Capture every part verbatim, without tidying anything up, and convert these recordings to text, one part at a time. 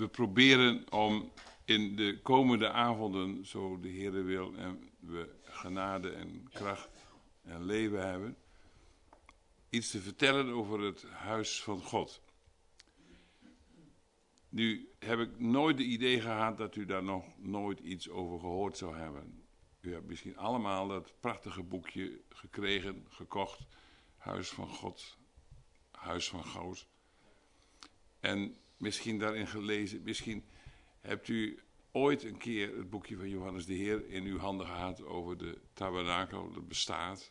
we proberen om in de komende avonden, zo de Heere wil, en we genade en kracht en leven hebben, iets te vertellen over het huis van God. Nu heb ik nooit de idee gehad dat u daar nog nooit iets over gehoord zou hebben. U hebt misschien allemaal dat prachtige boekje gekregen, gekocht, Huis van God, Huis van Goud. En misschien daarin gelezen, misschien hebt u ooit een keer het boekje van Johannes de Heer in uw handen gehad over de tabernakel, dat bestaat.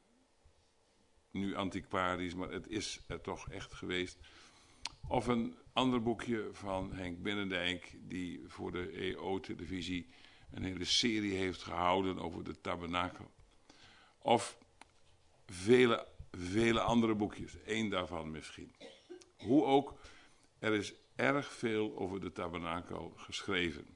Nu antiquarisch, maar het is er toch echt geweest. Of een ander boekje van Henk Binnendijk, die voor de E O-televisie een hele serie heeft gehouden over de tabernakel. Of vele, vele andere boekjes, één daarvan misschien. Hoe ook, er is erg veel over de tabernakel geschreven.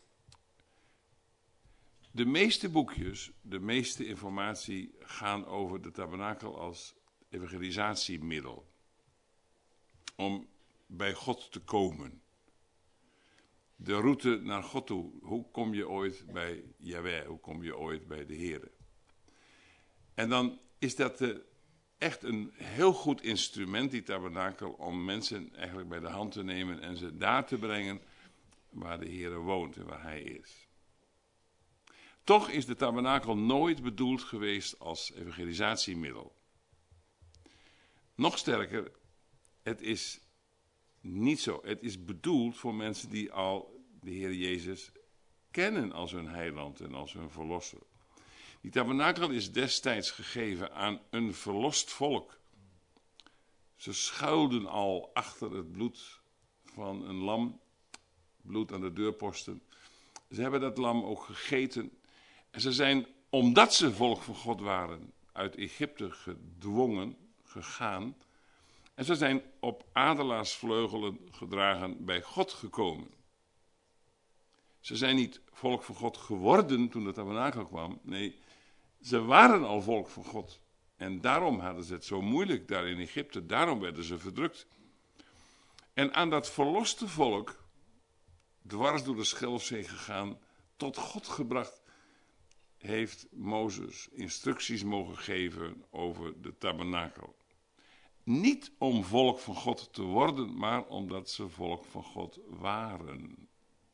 De meeste boekjes, de meeste informatie gaan over de tabernakel als evangelisatiemiddel. Om bij God te komen. De route naar God toe. Hoe kom je ooit bij Yahweh? Hoe kom je ooit bij de Heere? En dan is dat uh, echt een heel goed instrument, die tabernakel, om mensen eigenlijk bij de hand te nemen en ze daar te brengen waar de Heere woont en waar Hij is. Toch is de tabernakel nooit bedoeld geweest als evangelisatiemiddel. Nog sterker, het is niet zo. Het is bedoeld voor mensen die al de Heer Jezus kennen als hun heiland en als hun verlosser. Die tabernakel is destijds gegeven aan een verlost volk. Ze schuilden al achter het bloed van een lam, bloed aan de deurposten. Ze hebben dat lam ook gegeten. En ze zijn, omdat ze volk van God waren, uit Egypte gedwongen, gegaan. En ze zijn op adelaarsvleugelen gedragen bij God gekomen. Ze zijn niet volk van God geworden toen de tabernakel kwam. Nee, ze waren al volk van God. En daarom hadden ze het zo moeilijk daar in Egypte. Daarom werden ze verdrukt. En aan dat verloste volk, dwars door de Schelfzee gegaan, tot God gebracht, heeft Mozes instructies mogen geven over de tabernakel. Niet om volk van God te worden, maar omdat ze volk van God waren.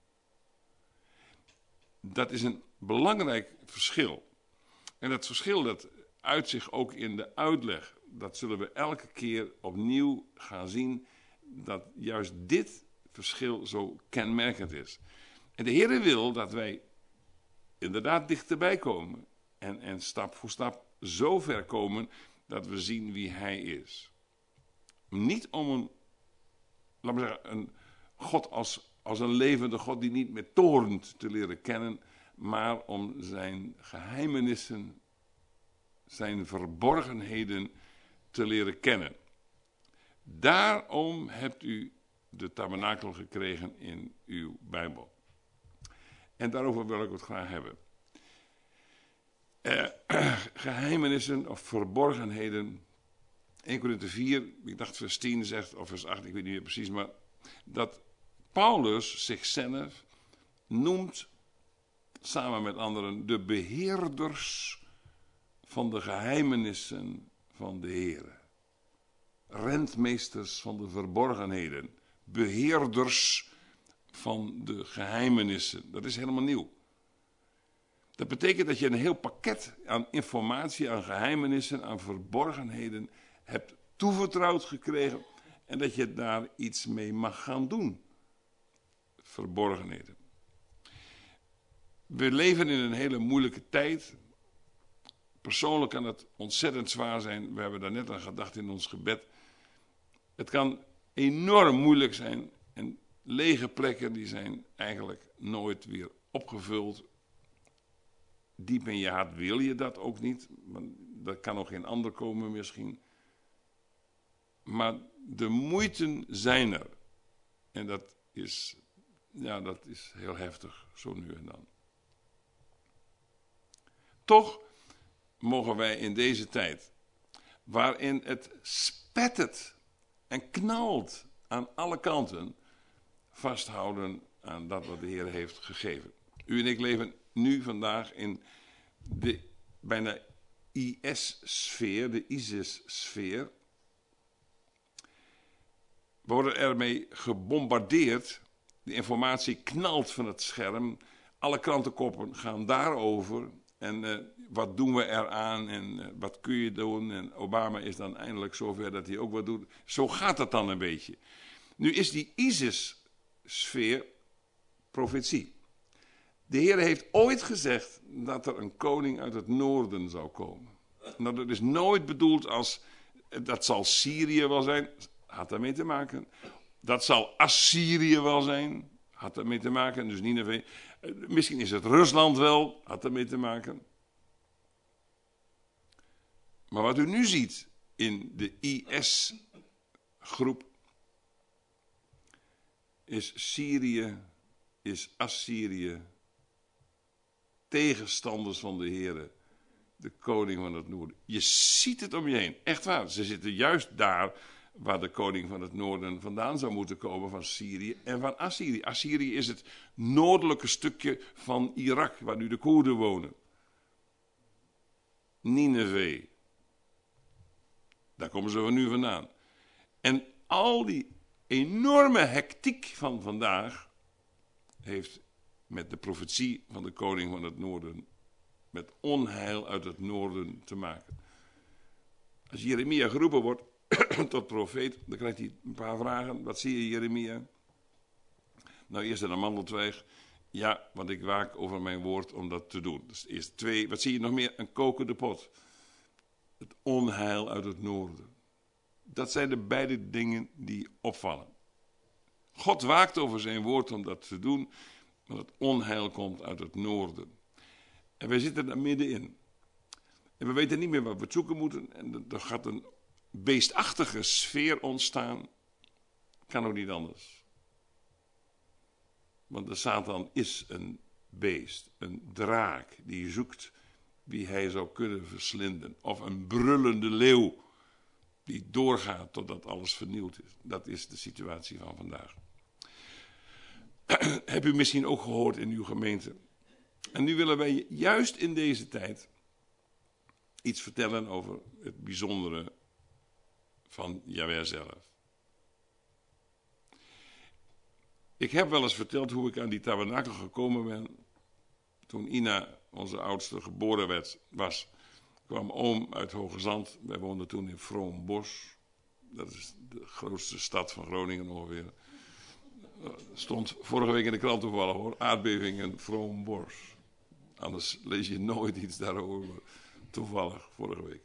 Dat is een belangrijk verschil. En dat verschil dat uit zich ook in de uitleg. Dat zullen we elke keer opnieuw gaan zien, dat juist dit verschil zo kenmerkend is. En de Heere wil dat wij inderdaad dichterbij komen en, en stap voor stap zo ver komen dat we zien wie Hij is. Niet om een, laat maar zeggen, een God als, als een levende God die niet meer torent te leren kennen, maar om zijn geheimenissen, zijn verborgenheden te leren kennen. Daarom hebt u de tabernakel gekregen in uw Bijbel. En daarover wil ik het graag hebben. Uh, geheimenissen of verborgenheden. Eerste Korinthe vier, ik dacht vers tien zegt, of vers acht, ik weet niet meer precies, maar dat Paulus zichzelf noemt, samen met anderen, de beheerders van de geheimenissen van de Heere. Rentmeesters van de verborgenheden. Beheerders van de geheimenissen. Dat is helemaal nieuw. Dat betekent dat je een heel pakket aan informatie, aan geheimenissen, aan verborgenheden hebt toevertrouwd gekregen en dat je daar iets mee mag gaan doen. Verborgenheden. We leven in een hele moeilijke tijd. Persoonlijk kan het ontzettend zwaar zijn. We hebben daar net aan gedacht in ons gebed. Het kan enorm moeilijk zijn en lege plekken die zijn eigenlijk nooit weer opgevuld. Diep in je hart wil je dat ook niet. Want dat kan nog geen ander komen misschien. Maar de moeiten zijn er. En dat is, ja, dat is heel heftig, zo nu en dan. Toch mogen wij in deze tijd, waarin het spettert en knalt aan alle kanten, vasthouden aan dat wat de Heer heeft gegeven. U en ik leven nu vandaag in de bijna I S-sfeer, de ISIS-sfeer. We worden ermee gebombardeerd. De informatie knalt van het scherm. Alle krantenkoppen gaan daarover. En uh, wat doen we eraan en uh, wat kun je doen? En Obama is dan eindelijk zover dat hij ook wat doet. Zo gaat het dan een beetje. Nu is die ISIS-sfeer profetie. De Heer heeft ooit gezegd dat er een koning uit het noorden zou komen. Nou, dat is nooit bedoeld als, dat zal Syrië wel zijn, had daarmee te maken. Dat zal Assyrië wel zijn, had daarmee te maken, dus Nineve. Misschien is het Rusland wel, had daarmee te maken. Maar wat u nu ziet in de I S-groep, is Syrië, is Assyrië, tegenstanders van de Heere, de koning van het noorden. Je ziet het om je heen, echt waar. Ze zitten juist daar waar de koning van het noorden vandaan zou moeten komen, van Syrië en van Assyrië. Assyrië is het noordelijke stukje van Irak, waar nu de Koerden wonen. Nineve. Daar komen ze van nu vandaan. En al die enorme hectiek van vandaag heeft met de profetie van de koning van het noorden, met onheil uit het noorden te maken. Als Jeremia geroepen wordt tot profeet, dan krijgt hij een paar vragen. Wat zie je, Jeremia? Nou, eerst een amandeltwijg. Ja, want ik waak over mijn woord om dat te doen. Dus eerst twee. Wat zie je nog meer? Een kokende pot. Het onheil uit het noorden. Dat zijn de beide dingen die opvallen. God waakt over zijn woord om dat te doen, want het onheil komt uit het noorden. En wij zitten daar middenin. En we weten niet meer wat we zoeken moeten. En er gaat een beestachtige sfeer ontstaan. Kan ook niet anders. Want de Satan is een beest, een draak die zoekt wie hij zou kunnen verslinden. Of een brullende leeuw die doorgaat totdat alles vernield is. Dat is de situatie van vandaag. Heb u misschien ook gehoord in uw gemeente. En nu willen wij juist in deze tijd iets vertellen over het bijzondere van Jahweh zelf. Ik heb wel eens verteld hoe ik aan die tabernakel gekomen ben. Toen Ina, onze oudste, geboren werd, was, kwam oom uit Hoge Zand. Wij woonden toen in Vroombosch. Dat is de grootste stad van Groningen ongeveer. Stond vorige week in de krant toevallig hoor. Aardbeving in Vroombosch. Anders lees je nooit iets daarover. Toevallig, vorige week.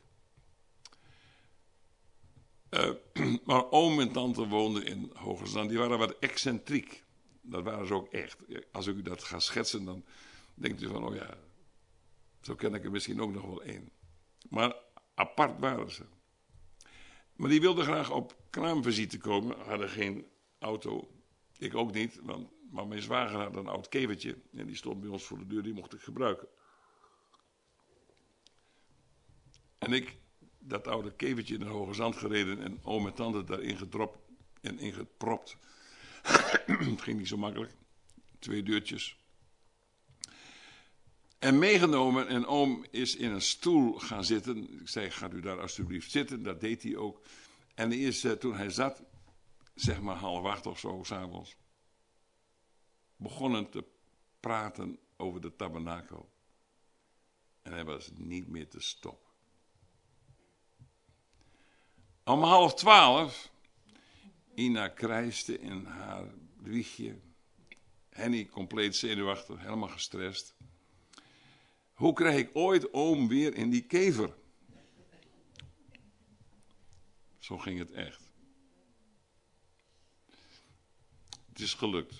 Uh, maar oom en tante woonden in Hoge Zand. Die waren wat excentriek. Dat waren ze ook echt. Als ik u dat ga schetsen, dan denkt u van, oh ja, zo ken ik er misschien ook nog wel één. Maar apart waren ze. Maar die wilden graag op kraamvisite komen. Hadden geen auto. Ik ook niet, want maar mijn zwager had een oud kevertje. En die stond bij ons voor de deur, die mocht ik gebruiken. En ik, dat oude kevertje in de Hoge Zand gereden en oom en tante daarin gedropt en ingepropt. Het ging niet zo makkelijk. Twee deurtjes. En meegenomen en oom is in een stoel gaan zitten. Ik zei, gaat u daar alsjeblieft zitten. Dat deed hij ook. En is, uh, toen hij zat, zeg maar half acht of zo, 's avonds, begonnen te praten over de tabernakel. En hij was niet meer te stoppen. Om half twaalf, Ina krijste in haar wiegje. Henny compleet zenuwachtig, helemaal gestrest. Hoe krijg ik ooit oom weer in die kever? Zo ging het echt. Het is gelukt.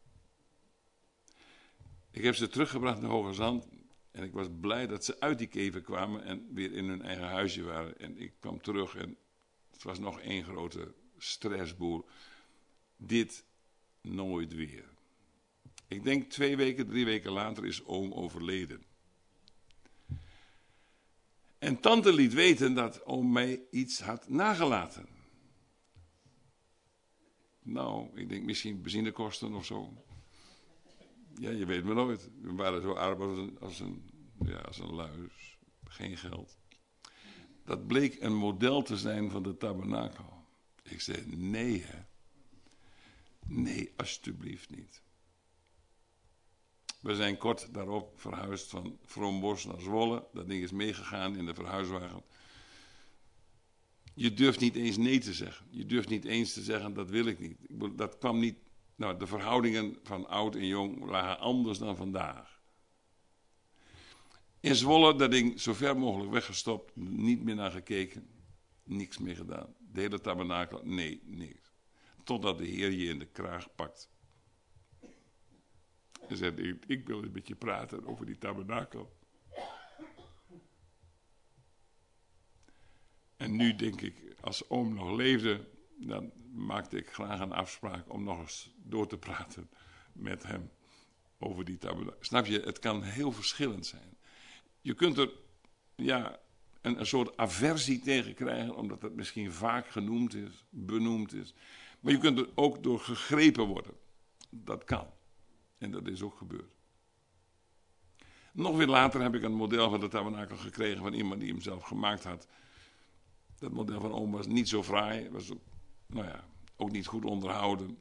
Ik heb ze teruggebracht naar Hoge Zand. En ik was blij dat ze uit die kever kwamen en weer in hun eigen huisje waren. En ik kwam terug en het was nog één grote stressboel. Dit nooit weer. Ik denk twee weken, drie weken later is oom overleden. En tante liet weten dat oom mij iets had nagelaten. Nou, ik denk misschien benzinekosten of zo. Ja, je weet maar nooit. We waren zo arm als een, als een, ja, als een luis. Geen geld. Dat bleek een model te zijn van de tabernakel. Ik zei, nee hè. Nee, alsjeblieft niet. We zijn kort daarop verhuisd van Vroombosch naar Zwolle. Dat ding is meegegaan in de verhuiswagen. Je durft niet eens nee te zeggen. Je durft niet eens te zeggen, dat wil ik niet. Dat kwam niet... Nou, de verhoudingen van oud en jong lagen anders dan vandaag. In Zwolle, dat ding zo ver mogelijk weggestopt. Niet meer naar gekeken. Niks meer gedaan. De hele tabernakel, nee, niks. Totdat de Heer je in de kraag pakt. En zegt, ik, ik wil eens met je praten over die tabernakel. En nu denk ik, als oom nog leefde, dan maakte ik graag een afspraak om nog eens door te praten met hem over die tabernakel. Snap je, het kan heel verschillend zijn. Je kunt er ja, een, een soort aversie tegen krijgen, omdat het misschien vaak genoemd is, benoemd is. Maar je kunt er ook door gegrepen worden. Dat kan. En dat is ook gebeurd. Nog weer later heb ik een model van de tabernakel gekregen van iemand die hem zelf gemaakt had. Dat model van oom was niet zo fraai, was ook, nou ja, ook niet goed onderhouden.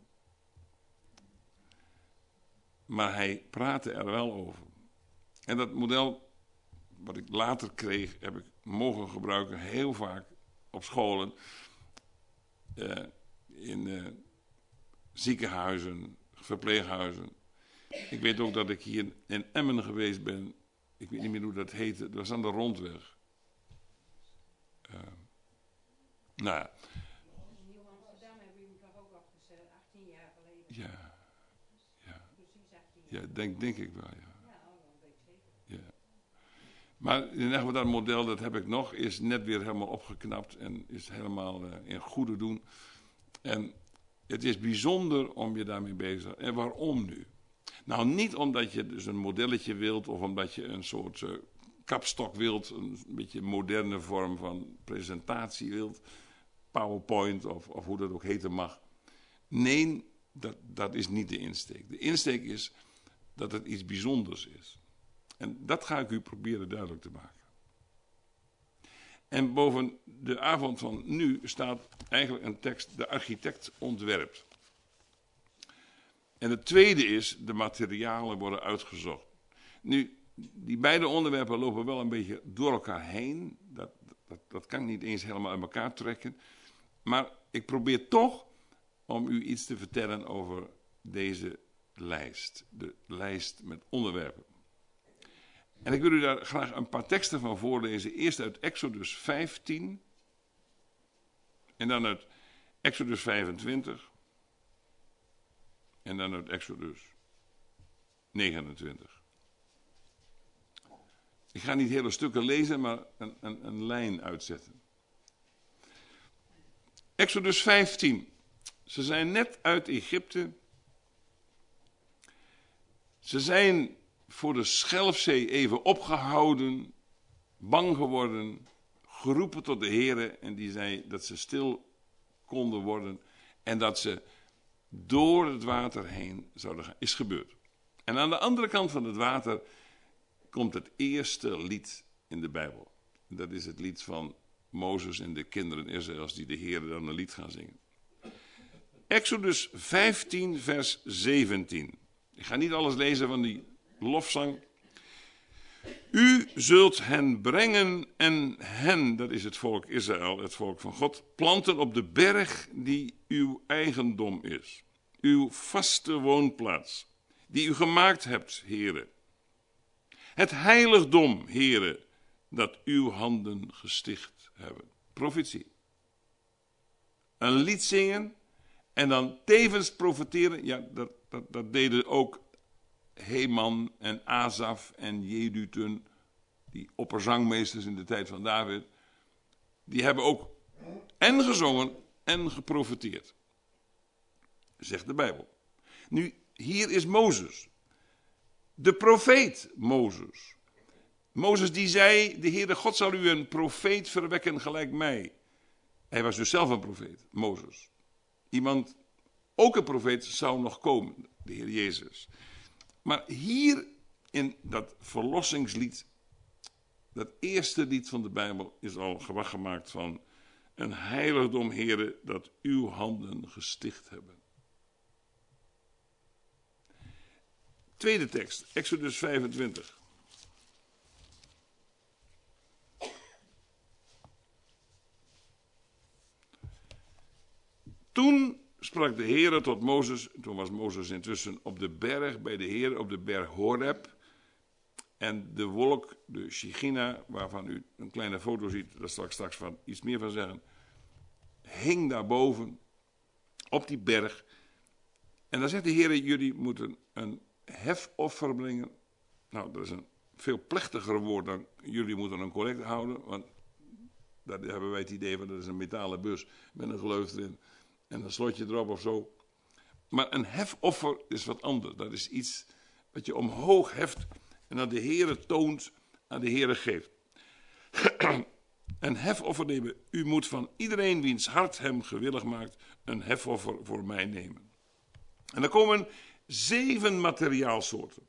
Maar hij praatte er wel over. En dat model, wat ik later kreeg, heb ik mogen gebruiken heel vaak op scholen, uh, in uh, ziekenhuizen, verpleeghuizen. Ik weet ook dat ik hier in Emmen geweest ben. Ik weet niet meer hoe dat heette. Dat was aan de Rondweg. Uh, nou ja. In Nieuw-Amsterdam hebben jullie toch ook opgezet, achttien jaar geleden. Ja. Ja. Precies achttien jaar. Ja, denk, denk ik wel, ja. Ja, dat weet ik zeker. Ja. Maar in ieder geval dat model, dat heb ik nog, is net weer helemaal opgeknapt en is helemaal uh, in goede doen. En het is bijzonder om je daarmee bezig te zijn. En waarom nu? Nou, niet omdat je dus een modelletje wilt of omdat je een soort uh, kapstok wilt, een beetje moderne vorm van presentatie wilt, PowerPoint of, of hoe dat ook heten mag. Nee, dat, dat is niet de insteek. De insteek is dat het iets bijzonders is. En dat ga ik u proberen duidelijk te maken. En boven de avond van nu staat eigenlijk een tekst, de architect ontwerpt. En het tweede is, de materialen worden uitgezocht. Nu, die beide onderwerpen lopen wel een beetje door elkaar heen. Dat, dat, dat kan ik niet eens helemaal uit elkaar trekken. Maar ik probeer toch om u iets te vertellen over deze lijst. De lijst met onderwerpen. En ik wil u daar graag een paar teksten van voorlezen. Eerst uit Exodus vijftien. En dan uit Exodus vijfentwintig. En dan uit Exodus negenentwintig. Ik ga niet hele stukken lezen, maar een, een, een lijn uitzetten. Exodus vijftien. Ze zijn net uit Egypte. Ze zijn voor de Schelfzee even opgehouden, bang geworden, geroepen tot de Heere en die zei dat ze stil konden worden en dat ze door het water heen zouden gaan. Is gebeurd. En aan de andere kant van het water komt het eerste lied in de Bijbel. Dat is het lied van Mozes en de kinderen Israëls die de Heere dan een lied gaan zingen. Exodus vijftien vers zeventien. Ik ga niet alles lezen van die lofzang. U zult hen brengen en hen, dat is het volk Israël, het volk van God, planten op de berg die uw eigendom is. Uw vaste woonplaats, die u gemaakt hebt, Heere. Het heiligdom, Heere, dat uw handen gesticht hebben. Profetie. Een lied zingen en dan tevens profeteren. Ja, dat, dat, dat deden ook Heman en Asaf en Jedutun, die opperzangmeesters in de tijd van David. Die hebben ook en gezongen en geprofeteerd. Zegt de Bijbel. Nu, hier is Mozes. De profeet Mozes. Mozes die zei, de Heere God zal u een profeet verwekken gelijk mij. Hij was dus zelf een profeet, Mozes. Iemand ook een profeet zou nog komen, de Heer Jezus. Maar hier in dat verlossingslied, dat eerste lied van de Bijbel, is al gewacht gemaakt van een heiligdom, Heere, dat uw handen gesticht hebben. Tweede tekst, Exodus vijfentwintig. Toen sprak de Heere tot Mozes, toen was Mozes intussen op de berg bij de Heere, op de berg Horeb. En de wolk, de Shechina, waarvan u een kleine foto ziet, daar zal ik straks van iets meer van zeggen, hing daarboven op die berg. En dan zegt de Heere, jullie moeten een hefoffer brengen. Nou, dat is een veel plechtiger woord dan jullie moeten een collect houden, want daar hebben wij het idee van, dat is een metalen bus met een gleuf erin en een slotje erop of zo. Maar een hefoffer is wat anders. Dat is iets wat je omhoog heft en dat de Heere toont, aan de Heere geeft. Een hefoffer nemen. U moet van iedereen wiens hart hem gewillig maakt, een hefoffer voor mij nemen. En er komen zeven materiaalsoorten.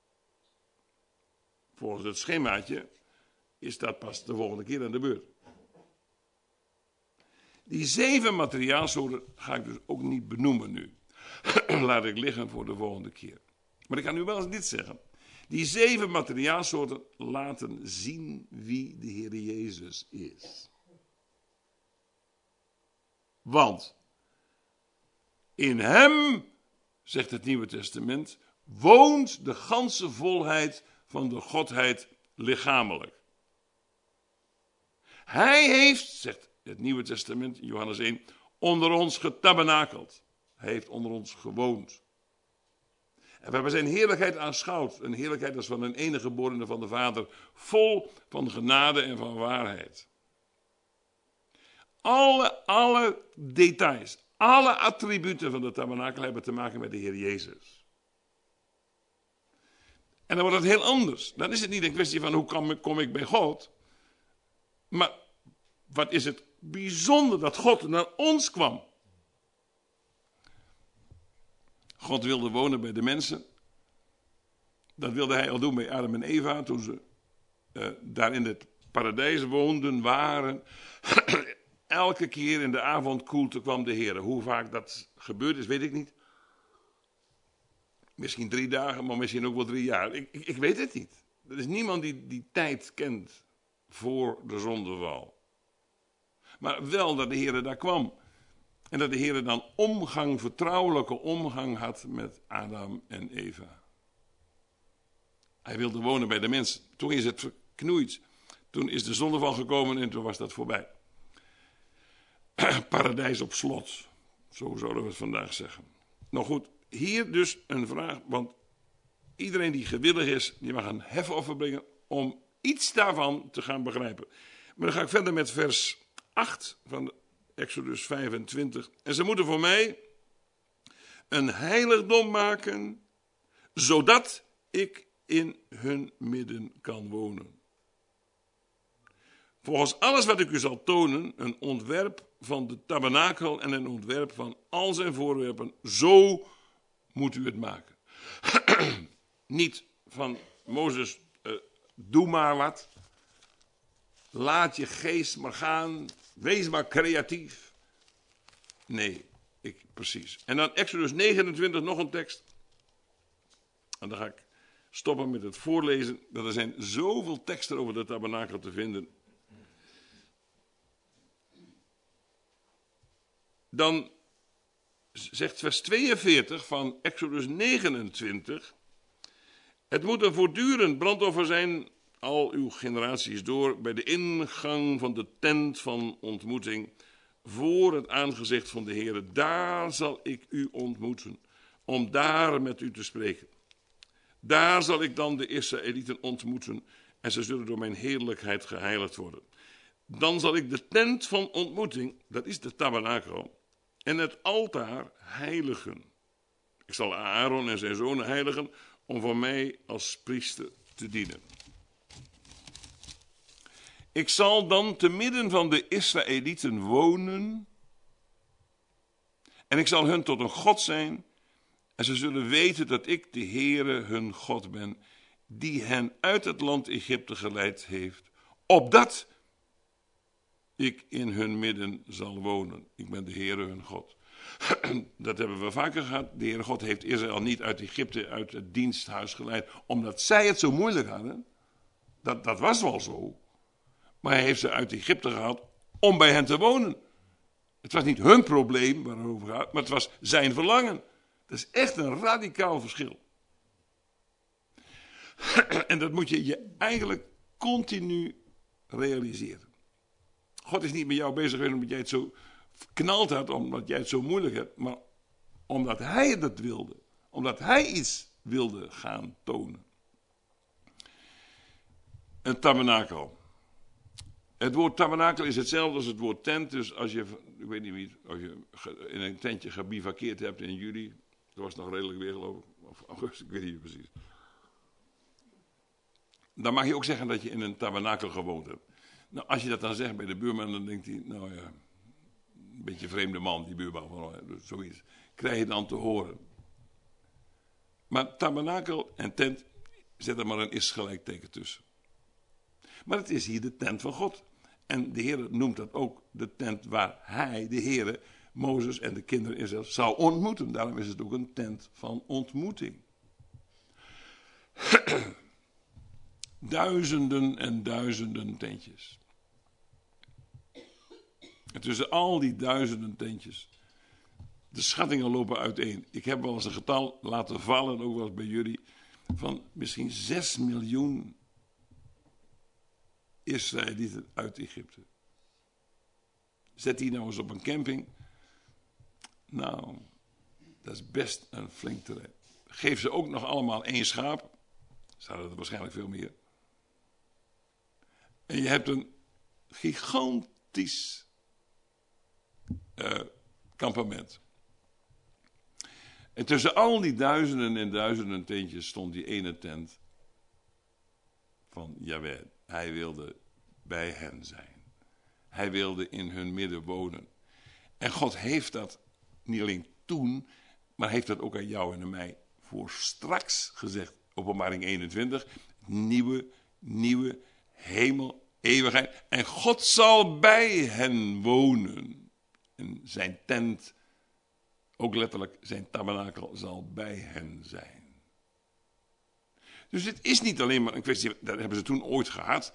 Volgens het schemaatje is dat pas de volgende keer aan de beurt. Die zeven materiaalsoorten ga ik dus ook niet benoemen nu. Laat ik liggen voor de volgende keer. Maar ik kan u wel eens dit zeggen. Die zeven materiaalsoorten laten zien wie de Heer Jezus is. Want in hem, zegt het Nieuwe Testament, woont de ganse volheid van de Godheid lichamelijk. Hij heeft, zegt het Nieuwe Testament, Johannes één, onder ons getabernakeld. Hij heeft onder ons gewoond. En we hebben zijn heerlijkheid aanschouwd. Een heerlijkheid als van een enige geborene van de Vader, vol van genade en van waarheid. Alle, alle details, alle attributen van de tabernakel hebben te maken met de Heer Jezus. En dan wordt het heel anders. Dan is het niet een kwestie van hoe kom ik, kom ik bij God. Maar wat is het bijzonder dat God naar ons kwam. God wilde wonen bij de mensen. Dat wilde hij al doen bij Adam en Eva toen ze uh, daar in het paradijs woonden, waren. Elke keer in de avondkoelte kwam de Heer. Hoe vaak dat gebeurd is, weet ik niet. Misschien drie dagen, maar misschien ook wel drie jaar. Ik, ik, ik weet het niet. Er is niemand die die tijd kent voor de zondeval. Maar wel dat de Heer daar kwam. En dat de Heer dan omgang, vertrouwelijke omgang had met Adam en Eva. Hij wilde wonen bij de mensen. Toen is het verknoeid. Toen is de zondeval gekomen en toen was dat voorbij. Paradijs op slot. Zo zouden we het vandaag zeggen. Nou goed, hier dus een vraag. Want iedereen die gewillig is, die mag een hefoffer brengen om iets daarvan te gaan begrijpen. Maar dan ga ik verder met vers acht van Exodus vijfentwintig. En ze moeten voor mij een heiligdom maken, zodat ik in hun midden kan wonen. Volgens alles wat ik u zal tonen, een ontwerp van de tabernakel en een ontwerp van al zijn voorwerpen, zo moet u het maken. Niet van Mozes, uh, doe maar wat. Laat je geest maar gaan. Wees maar creatief. Nee, ik, precies. En dan Exodus negenentwintig, nog een tekst. En dan ga ik stoppen met het voorlezen. Er zijn zoveel teksten over de tabernakel te vinden. Dan zegt vers tweeënveertig van Exodus negenentwintig. Het moet een voortdurend brandoffer zijn, al uw generaties door, bij de ingang van de tent van ontmoeting, voor het aangezicht van de Heere. Daar zal ik u ontmoeten, om daar met u te spreken. Daar zal ik dan de Israëlieten ontmoeten, en ze zullen door mijn heerlijkheid geheiligd worden. Dan zal ik de tent van ontmoeting, dat is de tabernakel, en het altaar heiligen. Ik zal Aaron en zijn zonen heiligen, om voor mij als priester te dienen. Ik zal dan te midden van de Israëlieten wonen En ik zal hun tot een God zijn. En ze zullen weten dat ik de Heere hun God ben, die hen uit het land Egypte geleid heeft, opdat ik in hun midden zal wonen. Ik ben de Heere hun God. Dat hebben we vaker gehad. De Heere God heeft Israël niet uit Egypte, uit het diensthuis geleid, omdat zij het zo moeilijk hadden. Dat, dat was wel zo. Maar hij heeft ze uit Egypte gehaald om bij hen te wonen. Het was niet hun probleem waar het over gaat, maar het was zijn verlangen. Dat is echt een radicaal verschil. En dat moet je je eigenlijk continu realiseren. God is niet met jou bezig geweest omdat jij het zo verknald had, omdat jij het zo moeilijk hebt, maar omdat hij het wilde. Omdat hij iets wilde gaan tonen. Een tabernakel. Het woord tabernakel is hetzelfde als het woord tent. Dus als je, ik weet niet wie, als je in een tentje gebivakkeerd hebt in juli, dat was nog redelijk weer geloof ik, of augustus, ik weet niet precies. Dan mag je ook zeggen dat je in een tabernakel gewoond hebt. Nou, als je dat dan zegt bij de buurman, dan denkt hij, nou ja, een beetje vreemde man, die buurman, van, zoiets. Krijg je dan te horen. Maar tabernakel en tent, zet er maar een is gelijkteken tussen. Maar het is hier de tent van God. En de Heer noemt dat ook de tent waar hij, de Heer, Mozes en de kinderen Israël zou ontmoeten. Daarom is het ook een tent van ontmoeting. Duizenden en duizenden tentjes. En tussen al die duizenden tentjes, de schattingen lopen uiteen. Ik heb wel eens een getal laten vallen, ook wel eens bij jullie, van misschien zes miljoen Israëlieten uit Egypte. Zet die nou eens op een camping. Nou, dat is best een flink terrein. Geef ze ook nog allemaal één schaap. Ze hadden er waarschijnlijk veel meer. En je hebt een gigantisch uh, kampement. En tussen al die duizenden en duizenden tentjes stond die ene tent van Jahweh. Hij wilde bij hen zijn. Hij wilde in hun midden wonen. En God heeft dat niet alleen toen, maar heeft dat ook aan jou en aan mij voor straks gezegd. Openbaring eenentwintig. Nieuwe, nieuwe hemel, eeuwigheid. En God zal bij hen wonen. En zijn tent, ook letterlijk zijn tabernakel, zal bij hen zijn. Dus het is niet alleen maar een kwestie, dat hebben ze toen ooit gehad.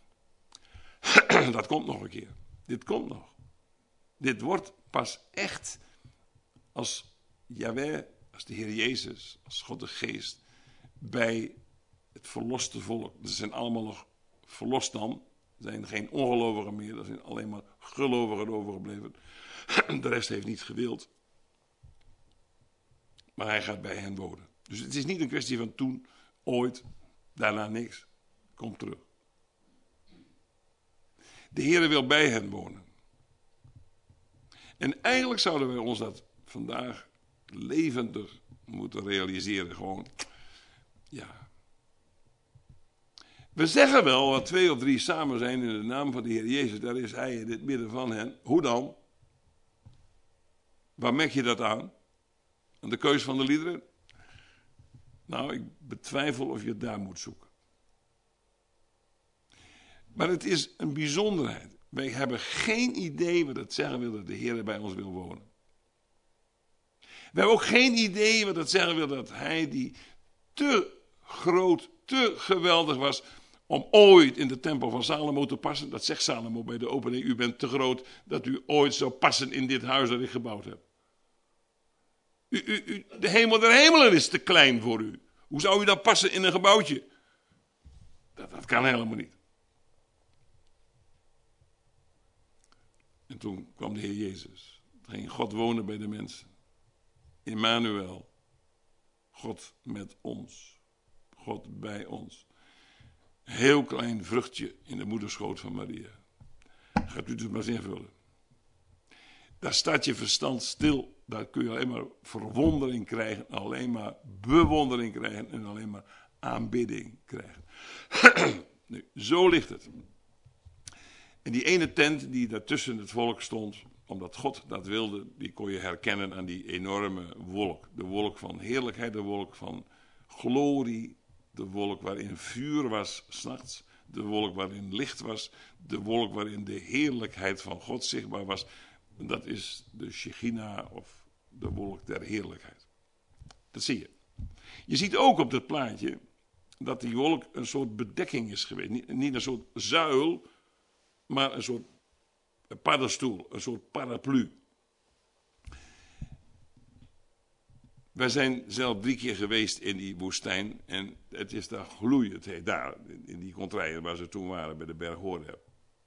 Dat komt nog een keer. Dit komt nog. Dit wordt pas echt als Jahweh, als de Heer Jezus, als God de Geest, bij het verloste volk. Ze zijn allemaal nog verlost dan. Er zijn geen ongelovigen meer, er zijn alleen maar gelovigen overgebleven. De rest heeft niet gewild. Maar hij gaat bij hen wonen. Dus het is niet een kwestie van toen, ooit, daarna niks. Komt terug. De Heere wil bij hen wonen. En eigenlijk zouden wij ons dat vandaag levendig moeten realiseren. Gewoon, ja. We zeggen wel, wat twee of drie samen zijn in de naam van de Heer Jezus, daar is hij in het midden van hen. Hoe dan? Waar merk je dat aan? Aan de keus van de liederen? Nou, ik betwijfel of je het daar moet zoeken. Maar het is een bijzonderheid. Wij hebben geen idee wat het zeggen wil dat de Heer bij ons wil wonen. We hebben ook geen idee wat het zeggen wil dat hij die te groot, te geweldig was om ooit in de tempel van Salomo te passen. Dat zegt Salomo bij de opening. U bent te groot dat u ooit zou passen in dit huis dat ik gebouwd heb. U, u, u, de hemel der hemelen is te klein voor u. Hoe zou u dan passen in een gebouwtje? Dat, dat kan helemaal niet. En toen kwam de Heer Jezus. Toen ging God wonen bij de mensen. Immanuel. God met ons. God bij ons. Een heel klein vruchtje in de moederschoot van Maria. Gaat u het maar eens invullen. Daar staat je verstand stil. Daar kun je alleen maar verwondering krijgen. Alleen maar bewondering krijgen. En alleen maar aanbidding krijgen. Nu, zo ligt het. En die ene tent die daar tussen het volk stond. omdat God dat wilde, die kon je herkennen aan die enorme wolk. De wolk van heerlijkheid, de wolk van glorie, de wolk waarin vuur was 's nachts, de wolk waarin licht was, de wolk waarin de heerlijkheid van God zichtbaar was. Dat is de Shechina of de wolk der heerlijkheid. Dat zie je. Je ziet ook op dat plaatje dat die wolk een soort bedekking is geweest. Niet, niet een soort zuil, maar een soort paddenstoel, een soort paraplu. Wij zijn zelf drie keer geweest in die woestijn en het is daar gloeiend heet, daar, in die contraien waar ze toen waren bij de berg Horeb.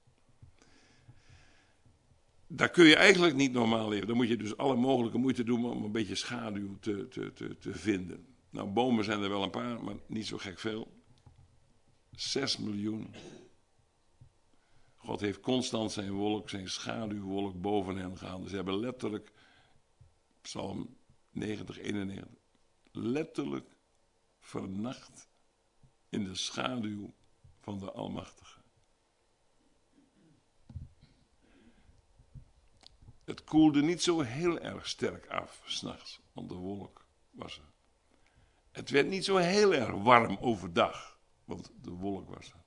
Daar kun je eigenlijk niet normaal leven. Dan moet je dus alle mogelijke moeite doen om een beetje schaduw te, te, te, te vinden. Nou, bomen zijn er wel een paar, maar niet zo gek veel. Zes miljoen. God heeft constant zijn wolk, zijn schaduwwolk boven hen gehouden. Ze hebben letterlijk, Psalm negentig, eenennegentig, letterlijk vernacht in de schaduw van de Almachtige. Het koelde niet zo heel erg sterk af 's nachts, want de wolk was er. Het werd niet zo heel erg warm overdag, want de wolk was er.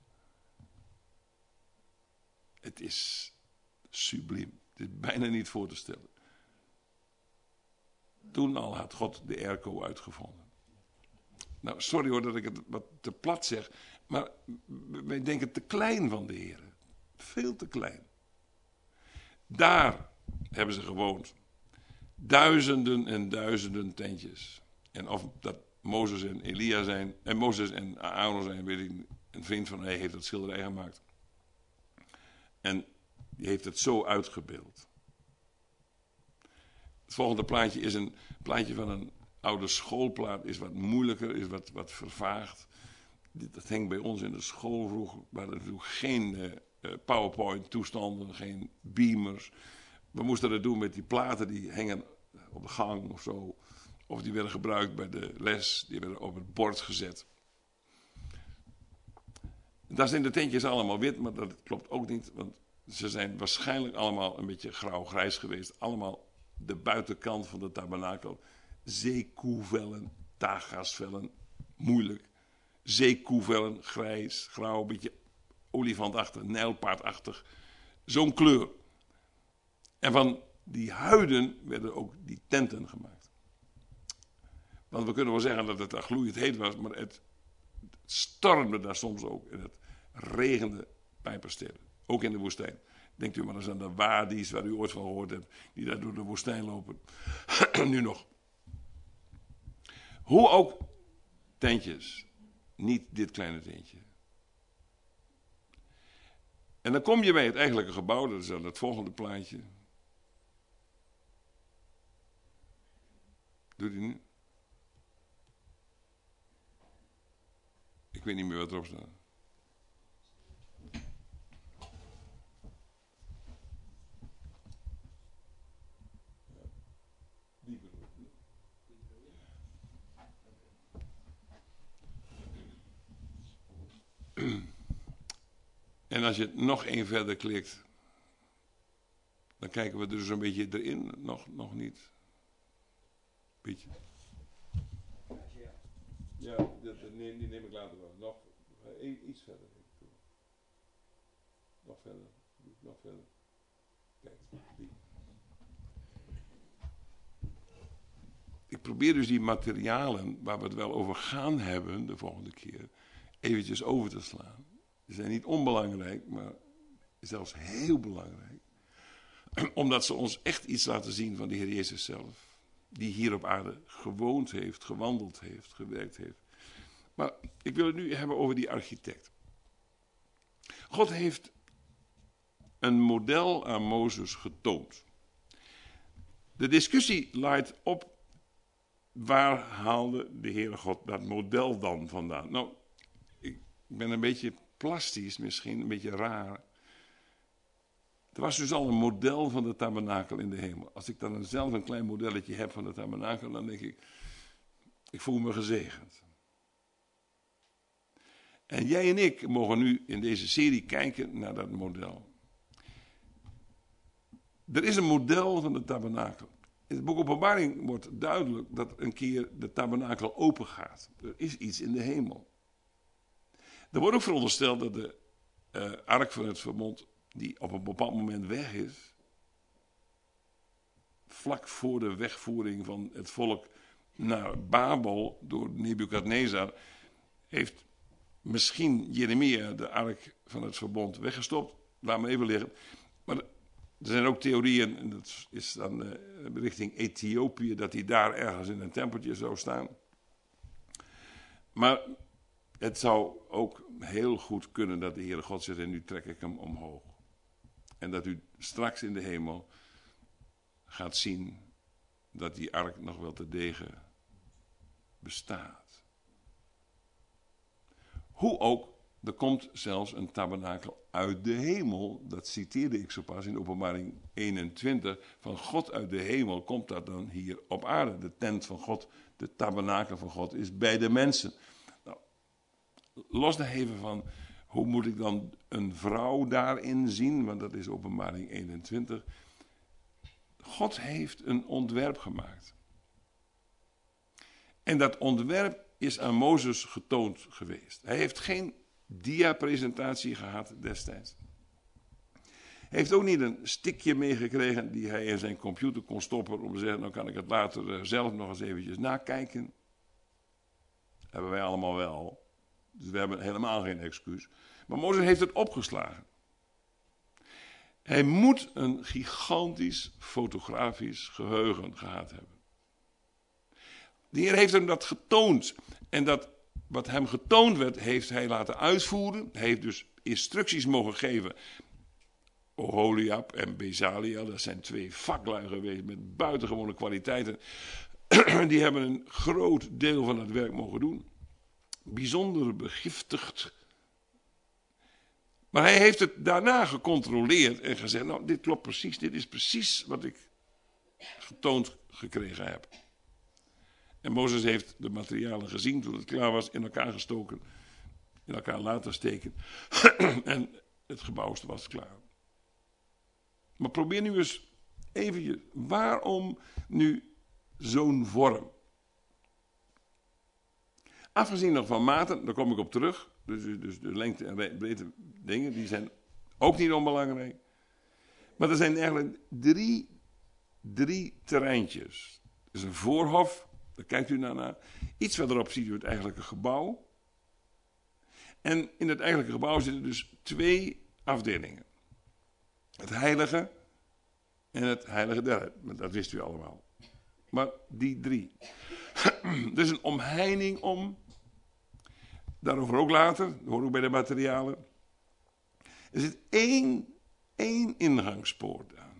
Het is subliem. Het is bijna niet voor te stellen. Toen al had God de airco uitgevonden. Nou, sorry hoor dat ik het wat te plat zeg, maar wij denken te klein van de Heer. Veel te klein. Daar hebben ze gewoond. Duizenden en duizenden tentjes. En of dat Mozes en Elia zijn, en Mozes en Aaron zijn, weet ik niet. Een vriend van mij heeft dat schilderij gemaakt. En die heeft het zo uitgebeeld. Het volgende plaatje is een plaatje van een oude schoolplaat. Is wat moeilijker, is wat, wat vervaagd. Dat hing bij ons in de school vroeger. We hadden natuurlijk geen uh, PowerPoint toestanden, geen beamers. We moesten dat doen met die platen die hingen op de gang of zo. Of die werden gebruikt bij de les. Die werden op het bord gezet. Daar zijn de tentjes allemaal wit, maar dat klopt ook niet. Want ze zijn waarschijnlijk allemaal een beetje grauw-grijs geweest. Allemaal de buitenkant van de tabernakel. Zeekoevellen, tagasvellen, moeilijk. Zeekoevellen, grijs, grauw, een beetje olifantachtig, nijlpaardachtig. Zo'n kleur. En van die huiden werden ook die tenten gemaakt. Want we kunnen wel zeggen dat het daar gloeiend heet was, maar het stormde daar soms ook. En het regende pijpersterren. Ook in de woestijn. Denkt u maar eens aan de wadi's waar u ooit van gehoord hebt, die daar door de woestijn lopen. Nu nog. Hoe ook tentjes. Niet dit kleine tentje. En dan kom je bij het eigenlijke gebouw, dat is dan het volgende plaatje. Doet u nu? Ik weet niet meer wat erop staat. En als je nog één verder klikt, dan kijken we er dus een beetje erin. Nog, nog niet. Beetje. Ja, dat neem, die neem ik later wel. Nog uh, iets verder. Nog verder. Nog verder. Kijk, die. Ik probeer dus die materialen waar we het wel over gaan hebben de volgende keer eventjes over te slaan. Ze zijn niet onbelangrijk, maar zelfs heel belangrijk. Omdat ze ons echt iets laten zien van de Heer Jezus zelf. Die hier op aarde gewoond heeft, gewandeld heeft, gewerkt heeft. Maar ik wil het nu hebben over die architect. God heeft een model aan Mozes getoond. De discussie luidt op, waar haalde de Heere God dat model dan vandaan? Nou, ik ben een beetje plastisch misschien, een beetje raar. Er was dus al een model van de tabernakel in de hemel. Als ik dan zelf een klein modelletje heb van de tabernakel, dan denk ik, ik voel me gezegend. En jij en ik mogen nu in deze serie kijken naar dat model. Er is een model van de tabernakel. In het boek Openbaring wordt duidelijk dat een keer de tabernakel open gaat. Er is iets in de hemel. Er wordt ook verondersteld dat de uh, ark van het verbond, die op een bepaald moment weg is, vlak voor de wegvoering van het volk naar Babel door Nebukadnezar, heeft misschien Jeremia de ark van het verbond weggestopt. Laat me even liggen. Maar er zijn ook theorieën, en dat is dan uh, richting Ethiopië, dat hij daar ergens in een tempeltje zou staan. Maar het zou ook heel goed kunnen dat de Heere God zegt, en nu trek ik hem omhoog. En dat u straks in de hemel gaat zien dat die ark nog wel te degen bestaat. Hoe ook, er komt zelfs een tabernakel uit de hemel. Dat citeerde ik zo pas in Openbaring eenentwintig. Van God uit de hemel komt dat dan hier op aarde. De tent van God, de tabernakel van God is bij de mensen. Nou, los daar even van, hoe moet ik dan een vrouw daarin zien? Want dat is Openbaring eenentwintig. God heeft een ontwerp gemaakt. En dat ontwerp is aan Mozes getoond geweest. Hij heeft geen dia-presentatie gehad destijds. Hij heeft ook niet een stickje meegekregen die hij in zijn computer kon stoppen om te zeggen, nou kan ik het later zelf nog eens eventjes nakijken. Dat hebben wij allemaal wel. Dus we hebben helemaal geen excuus. Maar Mozes heeft het opgeslagen. Hij moet een gigantisch fotografisch geheugen gehad hebben. De Heer heeft hem dat getoond. En dat wat hem getoond werd, heeft hij laten uitvoeren. Hij heeft dus instructies mogen geven. Oholiab en Bezalia, dat zijn twee vaklui geweest met buitengewone kwaliteiten. Die hebben een groot deel van het werk mogen doen. Bijzonder begiftigd. Maar hij heeft het daarna gecontroleerd en gezegd, nou dit klopt precies, dit is precies wat ik getoond gekregen heb. En Mozes heeft de materialen gezien toen het klaar was, in elkaar gestoken, in elkaar laten steken. En het gebouw was klaar. Maar probeer nu eens eventjes, waarom nu zo'n vorm? Afgezien nog van maten, daar kom ik op terug. Dus, dus de lengte en breedte dingen, die zijn ook niet onbelangrijk. Maar er zijn eigenlijk drie, drie terreintjes. Er is een voorhof, daar kijkt u naar naar. Iets verderop ziet u het eigenlijke gebouw. En in het eigenlijke gebouw zitten dus twee afdelingen. Het heilige en het heilige der. Dat wist u allemaal. Maar die drie. Er is een omheining om. Daarover ook later, dat hoort ook bij de materialen. Er zit één, één ingangspoort aan.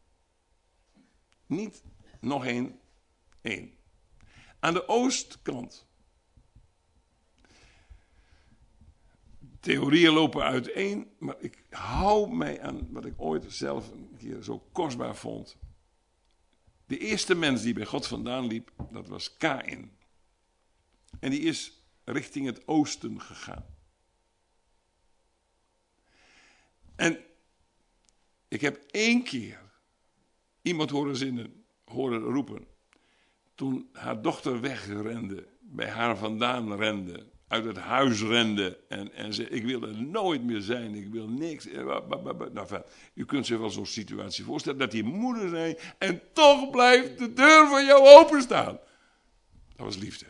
Niet nog één, één. Aan de oostkant. Theorieën lopen uiteen, maar ik hou mij aan wat ik ooit zelf een keer zo kostbaar vond. De eerste mens die bij God vandaan liep, dat was Kaïn. En die is richting het oosten gegaan. En ik heb één keer iemand horen zinnen, horen roepen, toen haar dochter wegrende, bij haar vandaan rende, uit het huis rende en, en zei, ik wil er nooit meer zijn, ik wil niks. Nou, u kunt zich wel zo'n situatie voorstellen, dat die moeder zei, en toch blijft de deur van jou openstaan. Dat was liefde.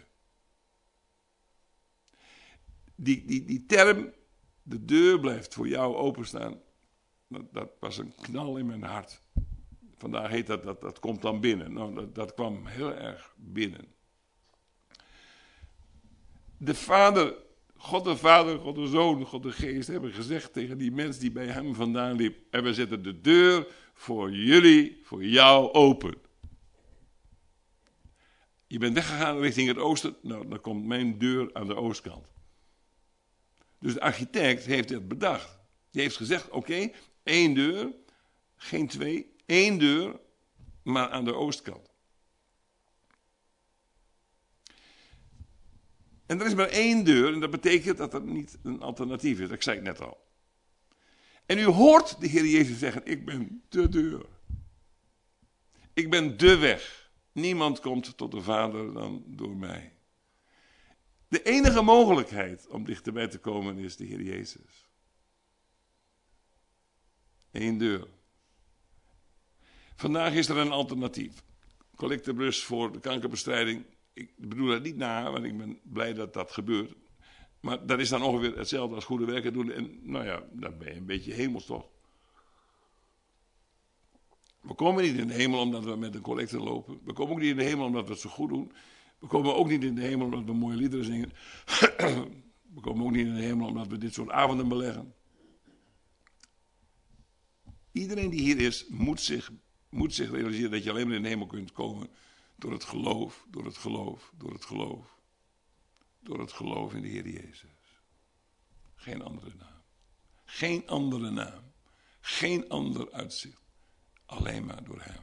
Die, die, die term, de deur blijft voor jou openstaan, dat, dat was een knal in mijn hart. Vandaag heet dat, dat, dat komt dan binnen. Nou, dat, dat kwam heel erg binnen. De Vader, God de Vader, God de Zoon, God de Geest hebben gezegd tegen die mens die bij hem vandaan liep, en we zetten de deur voor jullie, voor jou open. Je bent weggegaan richting het oosten, nou dan komt mijn deur aan de oostkant. Dus de architect heeft het bedacht. Die heeft gezegd, oké, okay, één deur, geen twee, één deur, maar aan de oostkant. En er is maar één deur en dat betekent dat er niet een alternatief is. Ik zei het net al. En u hoort de Heer Jezus zeggen, ik ben de deur. Ik ben de weg. Niemand komt tot de Vader dan door mij. De enige mogelijkheid om dichterbij te komen is de Heer Jezus. Eén deur. Vandaag is er een alternatief. Collectebus voor de kankerbestrijding. Ik bedoel dat niet na, want ik ben blij dat dat gebeurt. Maar dat is dan ongeveer hetzelfde als goede werken doen. En nou ja, dan ben je een beetje hemels toch. We komen niet in de hemel omdat we met een collecte lopen. We komen ook niet in de hemel omdat we het zo goed doen. We komen ook niet in de hemel omdat we mooie liederen zingen. We komen ook niet in de hemel omdat we dit soort avonden beleggen. Iedereen die hier is, moet zich, moet zich realiseren dat je alleen maar in de hemel kunt komen door het geloof, door het geloof, door het geloof. Door het geloof in de Heer Jezus. Geen andere naam. Geen andere naam. Geen ander uitzicht. Alleen maar door hem.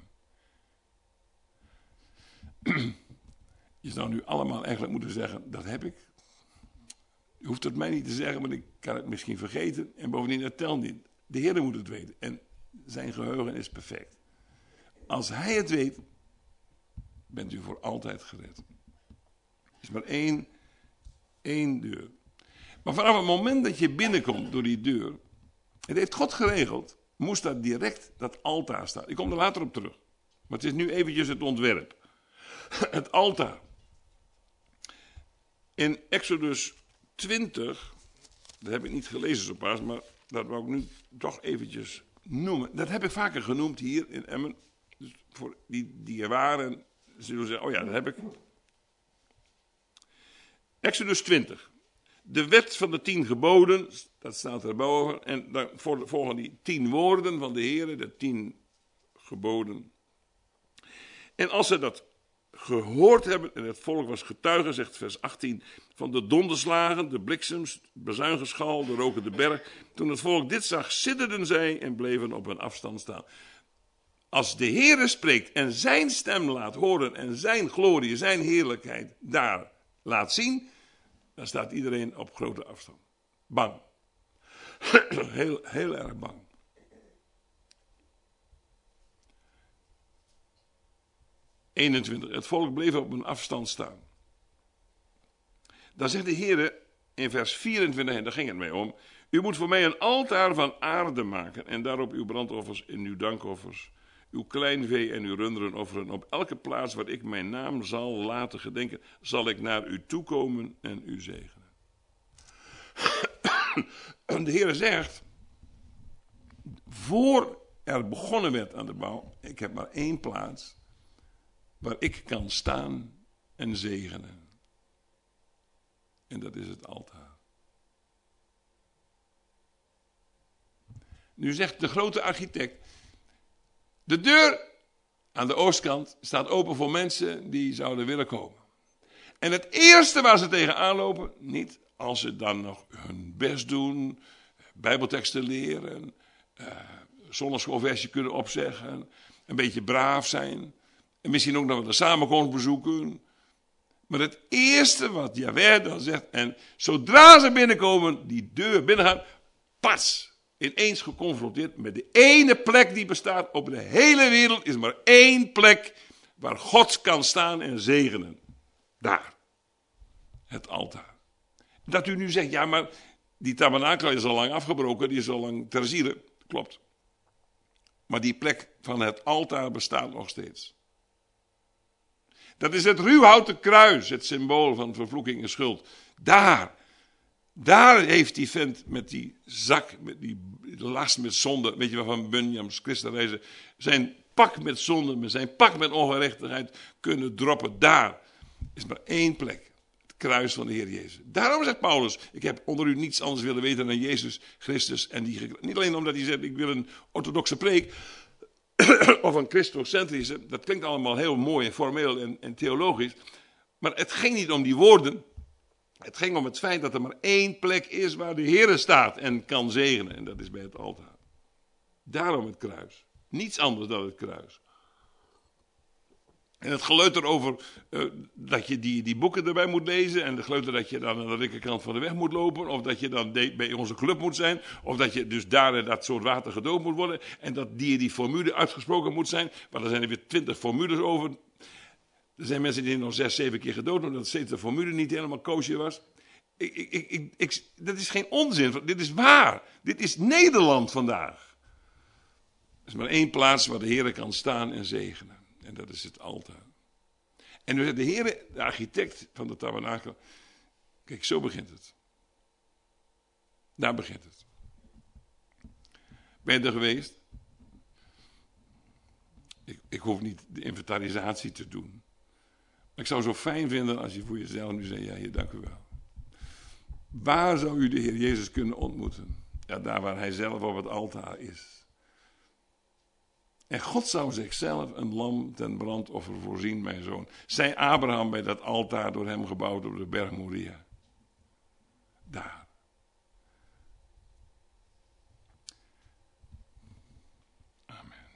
Je zou nu allemaal eigenlijk moeten zeggen, dat heb ik. Je hoeft het mij niet te zeggen, want ik kan het misschien vergeten. En bovendien, dat telt niet. De Heer moet het weten. En zijn geheugen is perfect. Als hij het weet, bent u voor altijd gered. Er is maar één, één deur. Maar vanaf het moment dat je binnenkomt door die deur, het heeft God geregeld, moest daar direct dat altaar staan. Ik kom er later op terug. Maar het is nu eventjes het ontwerp. Het altaar. In Exodus twintig, dat heb ik niet gelezen zo pas, maar dat wou ik nu toch eventjes noemen. Dat heb ik vaker genoemd hier in Emmen. Dus voor die, die er waren, zullen zeggen, oh ja, dat heb ik. Exodus twintig. De wet van de tien geboden, dat staat erboven. En dan volgen die tien woorden van de Heer, de tien geboden. En als ze dat gehoord hebben, en het volk was getuige, zegt vers achttien, van de donderslagen, de bliksems, het bezuingeschal, de rokende berg. Toen het volk dit zag, sidderden zij en bleven op een afstand staan. Als de Heere spreekt en zijn stem laat horen en zijn glorie, zijn heerlijkheid daar laat zien, dan staat iedereen op grote afstand. Bang. heel, heel erg bang. eenentwintig. Het volk bleef op een afstand staan. Dan zegt de Heer in vers vierentwintig, en daar ging het mee om, u moet voor mij een altaar van aarde maken en daarop uw brandoffers en uw dankoffers, uw kleinvee en uw runderen offeren. Op elke plaats waar ik mijn naam zal laten gedenken, zal ik naar u toekomen en u zegenen. De Heer zegt, voor er begonnen werd aan de bouw, ik heb maar één plaats waar ik kan staan en zegenen. En dat is het altaar. Nu zegt de grote architect, de deur aan de oostkant staat open voor mensen die zouden willen komen. En het eerste waar ze tegenaan lopen, niet als ze dan nog hun best doen, bijbelteksten leren, uh, zondagschoolversje kunnen opzeggen, een beetje braaf zijn, en misschien ook nog wel de samenkomst bezoeken. Maar het eerste wat Jahweh dan zegt, en zodra ze binnenkomen, die deur binnengaan, pas, ineens geconfronteerd met de ene plek die bestaat op de hele wereld, is maar één plek waar God kan staan en zegenen. Daar. Het altaar. Dat u nu zegt, ja maar die tabernakel is al lang afgebroken, die is al lang ter ziele. Klopt. Maar die plek van het altaar bestaat nog steeds. Dat is het ruwhouten kruis, het symbool van vervloeking en schuld. Daar, daar heeft die vent met die zak, met die last met zonde, weet je wel, van Bunyan's Christenreizen, zijn pak met zonde, met zijn pak met ongerechtigheid kunnen droppen. Daar is maar één plek, het kruis van de Heer Jezus. Daarom zegt Paulus, ik heb onder u niets anders willen weten dan Jezus Christus. En die, niet alleen omdat hij zegt, ik wil een orthodoxe preek, of een christocentrische, dat klinkt allemaal heel mooi en formeel en, en theologisch. Maar het ging niet om die woorden. Het ging om het feit dat er maar één plek is waar de Heere staat en kan zegenen. En dat is bij het altaar. Daarom het kruis. Niets anders dan het kruis. En het geleuter over uh, dat je die, die boeken erbij moet lezen. En het geleuter dat je dan aan de linkerkant van de weg moet lopen. Of dat je dan de, bij onze club moet zijn. Of dat je dus daar in dat soort water gedoopt moet worden. En dat die, die formule uitgesproken moet zijn. Maar er zijn er weer twintig formules over. Er zijn mensen die nog zes, zeven keer gedood. Omdat steeds de formule niet helemaal koosje was. Ik, ik, ik, ik, ik, dat is geen onzin. Dit is waar. Dit is Nederland vandaag. Er is maar één plaats waar de Heer kan staan en zegenen. En dat is het altaar. En dus de Heer, de architect van de tabernakel. Kijk, zo begint het. Daar begint het. Ben je er geweest? Ik, ik hoef niet de inventarisatie te doen. Maar ik zou zo fijn vinden als je voor jezelf nu zegt, ja Heer, dank u wel. Waar zou u de Heer Jezus kunnen ontmoeten? Ja, daar waar hij zelf op het altaar is. En God zou zichzelf een lam ten brandoffer voorzien, mijn zoon. Zei Abraham bij dat altaar door hem gebouwd op de berg Moria. Daar. Amen.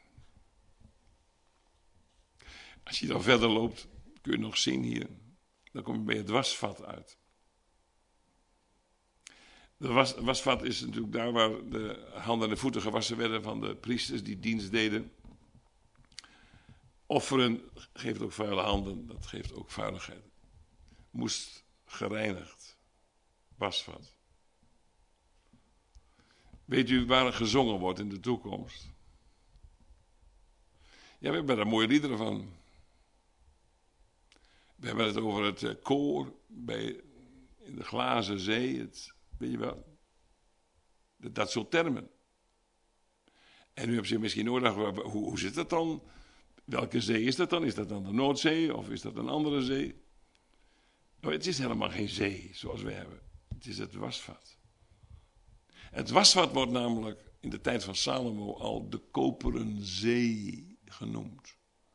Als je dan verder loopt, kun je nog zien hier. Dan kom je bij het wasvat uit. De was, wasvat is natuurlijk daar waar de handen en de voeten gewassen werden van de priesters die dienst deden. Offeren geeft ook vuile handen, dat geeft ook vuiligheid. Moest gereinigd. Wasvat. Weet u waar er gezongen wordt in de toekomst? Ja, we hebben daar mooie liederen van. We hebben het over het koor bij, in de glazen zee. Het, weet je wel? Dat, dat soort termen. En u hebt zich misschien nooit gedacht, hoe, hoe zit dat dan? Welke zee is dat dan? Is dat dan de Noordzee of is dat een andere zee? Nou, het is helemaal geen zee zoals we hebben. Het is het wasvat. Het wasvat wordt namelijk in de tijd van Salomo al de koperen zee genoemd.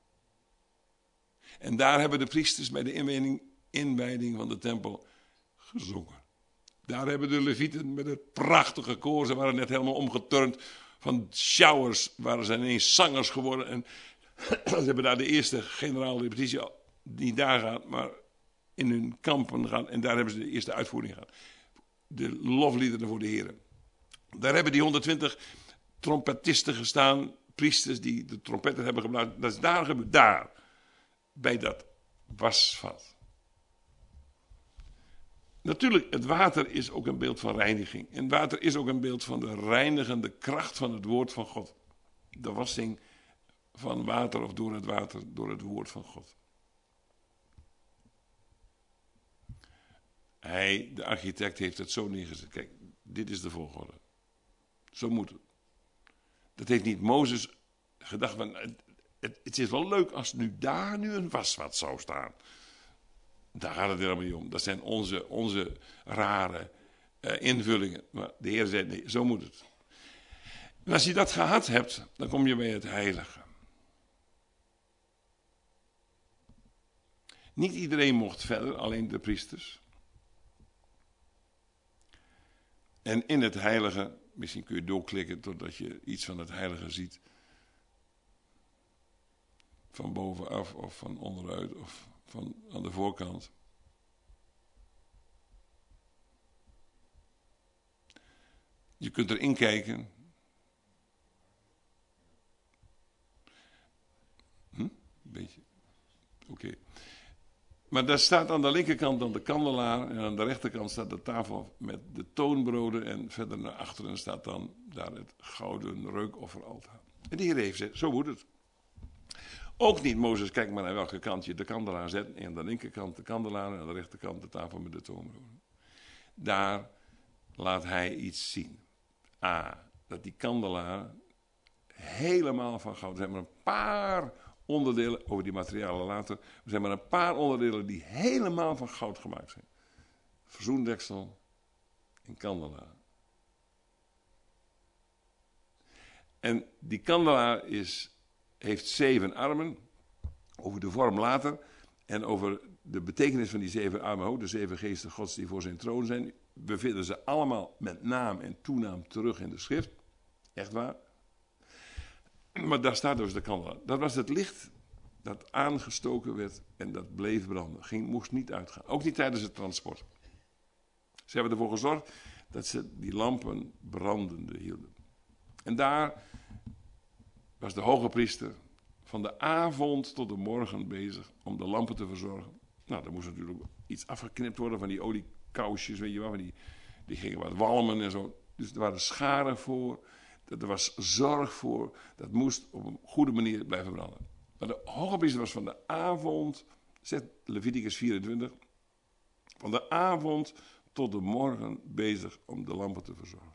En daar hebben de priesters bij de inwijding, inwijding van de tempel gezongen. Daar hebben de levieten met het prachtige koor, ze waren net helemaal omgeturnd. Van showers waren ze ineens zangers geworden. En ze hebben daar de eerste generale repetitie niet daar gehad, maar in hun kampen gaan. En daar hebben ze de eerste uitvoering gehad. De lofliederen voor de Heer. Daar hebben die honderdtwintig trompetisten gestaan, priesters die de trompetten hebben geblazen. Dat is daar gebeurd, daar. Bij dat wasvat. Natuurlijk, het water is ook een beeld van reiniging. En water is ook een beeld van de reinigende kracht van het woord van God. De wassing van water of door het water, door het woord van God. Hij, de architect, heeft het zo neergezet. Kijk, dit is de volgorde. Zo moet het. Dat heeft niet Mozes gedacht van, het, het, het is wel leuk als nu daar nu een wasvat zou staan. Daar gaat het helemaal niet om. Dat zijn onze, onze rare uh, invullingen. Maar de Heer zei, nee, zo moet het. En als je dat gehad hebt, dan kom je bij het heilige. Niet iedereen mocht verder, alleen de priesters. En in het heilige, misschien kun je doorklikken totdat je iets van het heilige ziet. Van bovenaf of van onderuit of van aan de voorkant. Je kunt erin kijken. Hm? Beetje. Oké. Okay. Maar daar staat aan de linkerkant dan de kandelaar en aan de rechterkant staat de tafel met de toonbroden en verder naar achteren staat dan daar het gouden reukofferaltaar. En de Heer heeft gezegd, zo moet het. Ook niet, Mozes, kijk maar naar welke kant je de kandelaar zet. En aan de linkerkant de kandelaar en aan de rechterkant de tafel met de toonbroden. Daar laat hij iets zien. A, dat die kandelaar helemaal van goud. Er zijn maar een paar onderdelen, over die materialen later. Er zijn maar een paar onderdelen die helemaal van goud gemaakt zijn. Verzoendeksel en kandelaar. En die kandelaar is... heeft zeven armen, over de vorm later, en over de betekenis van die zeven armen ook, de zeven geesten Gods die voor zijn troon zijn, we vinden ze allemaal met naam en toenaam terug in de schrift, echt waar. Maar daar staat dus de kandelaar. Dat was het licht dat aangestoken werd en dat bleef branden. Ging, moest niet uitgaan. Ook niet tijdens het transport. Ze hebben ervoor gezorgd dat ze die lampen brandende hielden. En daar was de hoge priester van de avond tot de morgen bezig om de lampen te verzorgen. Nou, er moest natuurlijk iets afgeknipt worden van die oliekousjes, weet je wel. Die, die gingen wat walmen en zo. Dus er waren scharen voor. Er was zorg voor. Dat moest op een goede manier blijven branden. Maar de hoge priester was van de avond, zegt Leviticus vierentwintig, van de avond tot de morgen bezig om de lampen te verzorgen.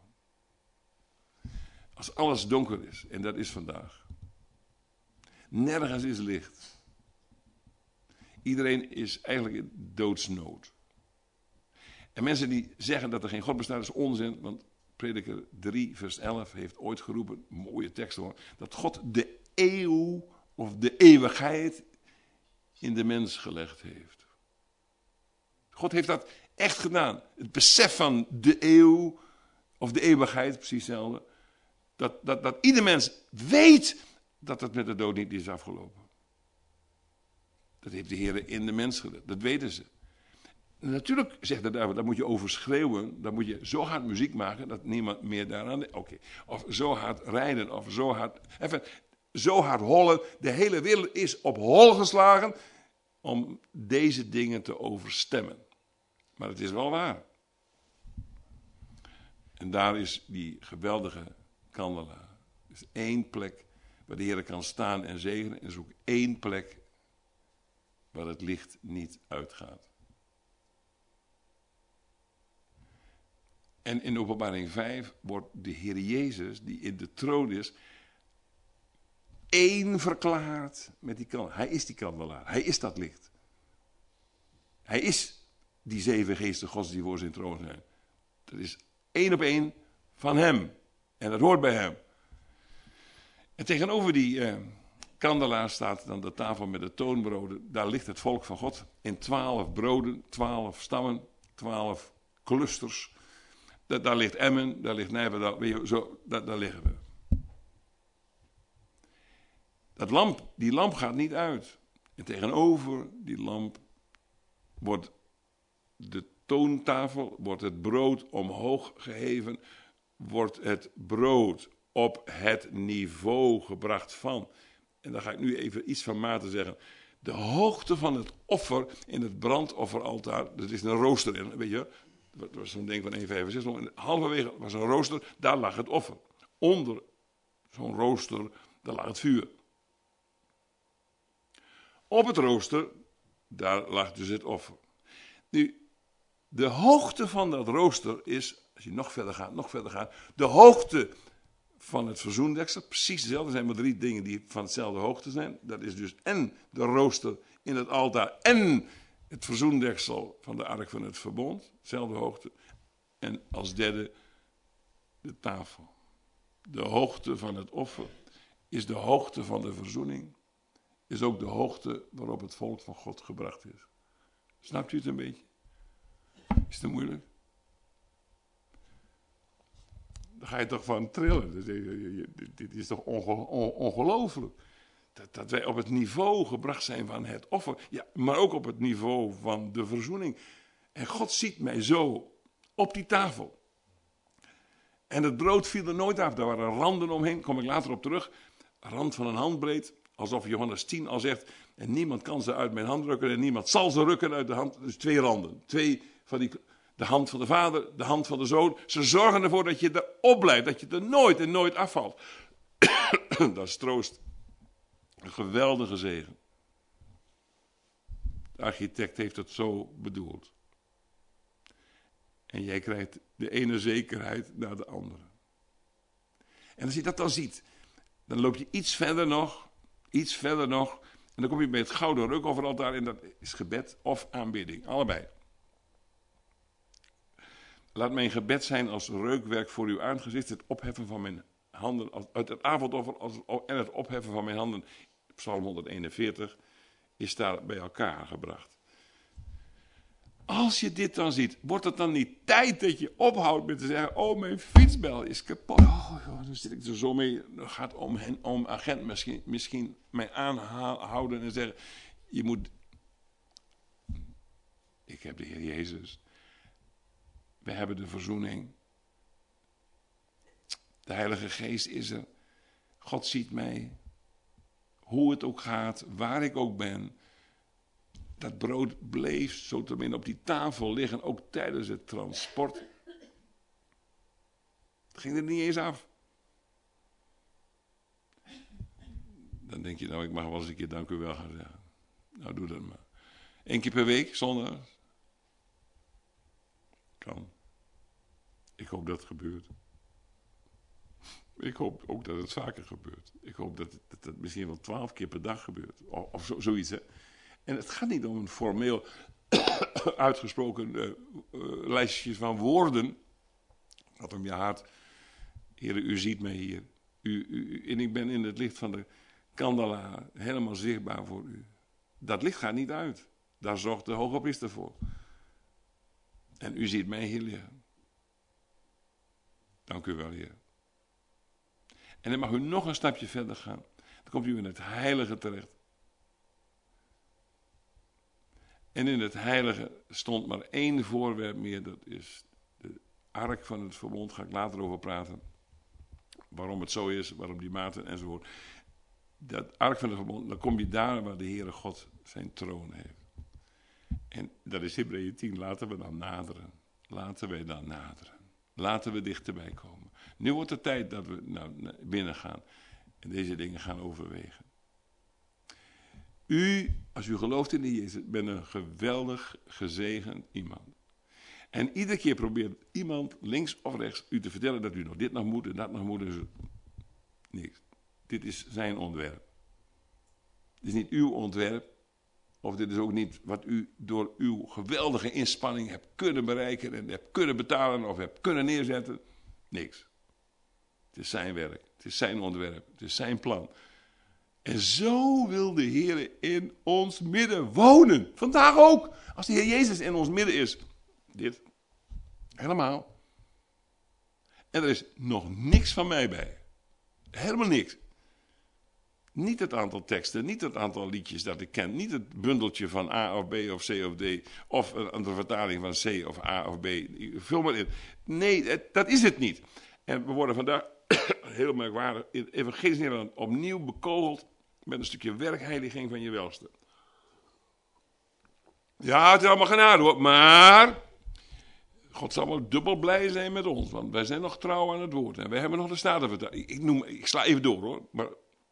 Als alles donker is, en dat is vandaag. Nergens is licht. Iedereen is eigenlijk in doodsnood. En mensen die zeggen dat er geen God bestaat, is onzin, want Prediker drie vers elf heeft ooit geroepen, mooie tekst hoor, dat God de eeuw of de eeuwigheid in de mens gelegd heeft. God heeft dat echt gedaan. Het besef van de eeuw of de eeuwigheid, precies hetzelfde. Dat, dat, dat ieder mens weet dat het met de dood niet is afgelopen. Dat heeft de Heer in de mens gelegd. Dat weten ze. En natuurlijk, zegt de duivel, daar moet je over schreeuwen. Dan moet je zo hard muziek maken dat niemand meer daaraan denkt. Oké. Of zo hard rijden. Of zo hard, even, zo hard hollen. De hele wereld is op hol geslagen om deze dingen te overstemmen. Maar het is wel waar. En daar is die geweldige kandelaar. Er is één plek waar de Heer kan staan en zegenen. En er is ook één plek waar het licht niet uitgaat. En in Openbaring vijf wordt de Heer Jezus, die in de troon is, één verklaard met die kandelaar. Hij is die kandelaar. Hij is dat licht. Hij is die zeven geesten Gods die voor zijn troon zijn. Dat is één op één van hem. En dat hoort bij hem. En tegenover die eh, kandelaar staat dan de tafel met de toonbroden. Daar ligt het volk van God in twaalf broden, twaalf stammen, twaalf clusters. Da- daar ligt Emmen, daar ligt Nijver, daar, weet je, zo, daar, daar liggen we. Dat lamp, die lamp gaat niet uit. En tegenover die lamp wordt de toontafel, wordt het brood omhoog geheven, wordt het brood op het niveau gebracht van. En daar ga ik nu even iets van Maarten zeggen. De hoogte van het offer in het brandofferaltaar, dat is een rooster in, weet je. Dat was zo'n ding van één komma vijfenzestig. Halverwege was een rooster, daar lag het offer. Onder zo'n rooster, daar lag het vuur. Op het rooster, daar lag dus het offer. Nu, de hoogte van dat rooster is, als je nog verder gaat, nog verder gaat, de hoogte van het verzoendeksel, precies hetzelfde. Er zijn maar drie dingen die van hetzelfde hoogte zijn. Dat is dus en de rooster in het altaar en het verzoendeksel van de ark van het verbond, dezelfde hoogte. En als derde de tafel. De hoogte van het offer is de hoogte van de verzoening, is ook de hoogte waarop het volk van God gebracht is. Snapt u het een beetje? Is het moeilijk? Dan ga je toch van trillen. Dit is toch onge- on- ongelooflijk. Dat, dat wij op het niveau gebracht zijn van het offer. Ja, maar ook op het niveau van de verzoening. En God ziet mij zo op die tafel. En het brood viel er nooit af. Daar waren randen omheen. Daar kom ik later op terug. Een rand van een handbreed. Alsof Johannes tien al zegt. En niemand kan ze uit mijn hand rukken. En niemand zal ze rukken uit de hand. Dus twee randen. Twee van die... De hand van de vader, de hand van de zoon. Ze zorgen ervoor dat je erop blijft. Dat je er nooit en nooit afvalt. Dat is troost. Een geweldige zegen. De architect heeft het zo bedoeld. En jij krijgt de ene zekerheid naar de andere. En als je dat dan ziet, dan loop je iets verder nog, iets verder nog. En dan kom je bij het gouden reukofferaltaar en dat is gebed of aanbidding. Allebei. Laat mijn gebed zijn als reukwerk voor uw aangezicht, het opheffen van mijn handen, uit het avondoffer als, en het opheffen van mijn handen. Psalm honderdeenenveertig is daar bij elkaar gebracht. Als je dit dan ziet, wordt het dan niet tijd dat je ophoudt met te zeggen, oh, mijn fietsbel is kapot. Oh, joh, dan zit ik er zo mee. Dan gaat om, hen, om agent misschien, misschien mij aanhouden en zeggen, je moet... Ik heb de Heer Jezus. We hebben de verzoening. De Heilige Geest is er. God ziet mij. Hoe het ook gaat, waar ik ook ben. Dat brood bleef zo tenminste op die tafel liggen, ook tijdens het transport. Het ging er niet eens af. Dan denk je, nou, ik mag wel eens een keer dank u wel gaan zeggen. Nou, doe dat maar. Eén keer per week, zondag. Kan. Ik hoop dat het gebeurt. Ik hoop ook dat het vaker gebeurt. Ik hoop dat het, dat het misschien wel twaalf keer per dag gebeurt. Of, of zo, zoiets, hè. En het gaat niet om een formeel uitgesproken uh, uh, lijstje van woorden. Het gaat om je hart. Heere, u ziet mij hier. U, u, en ik ben in het licht van de kandelaar helemaal zichtbaar voor u. Dat licht gaat niet uit. Daar zorgt de hoge priester voor. En u ziet mij hier liggen. Dank u wel, Heer. En dan mag u nog een stapje verder gaan. Dan komt u in het heilige terecht. En in het heilige stond maar één voorwerp meer. Dat is de ark van het verbond. Daar ga ik later over praten. Waarom het zo is, waarom die maten enzovoort. Dat ark van het verbond, dan kom je daar waar de Heere God zijn troon heeft. En dat is Hebreeën tien. Laten we dan naderen. Laten wij dan naderen. Laten we dichterbij komen. Nu wordt het tijd dat we nou binnen gaan. En deze dingen gaan overwegen. U, als u gelooft in de Jezus, bent een geweldig gezegend iemand. En iedere keer probeert iemand links of rechts u te vertellen dat u nog dit nog moet en dat nog moet. Dus niks. Dit is zijn ontwerp. Dit is niet uw ontwerp. Of dit is ook niet wat u door uw geweldige inspanning hebt kunnen bereiken en hebt kunnen betalen of hebt kunnen neerzetten. Niks. Het is zijn werk. Het is zijn ontwerp. Het is zijn plan. En zo wil de Heer in ons midden wonen. Vandaag ook. Als de Heer Jezus in ons midden is. Dit. Helemaal. En er is nog niks van mij bij. Helemaal niks. Niet het aantal teksten, niet het aantal liedjes dat ik ken. Niet het bundeltje van A of B of C of D. Of een vertaling van C of A of B. Vul maar in. Nee, dat is het niet. En we worden vandaag, heel merkwaardig, in Evangelisch Nederland opnieuw bekogeld met een stukje werkheiliging van je welste. Ja, het is allemaal genade hoor, maar God zal wel dubbel blij zijn met ons, want wij zijn nog trouw aan het woord. En wij hebben nog de Statenvertaling. Ik, noem, ik sla even door hoor, maar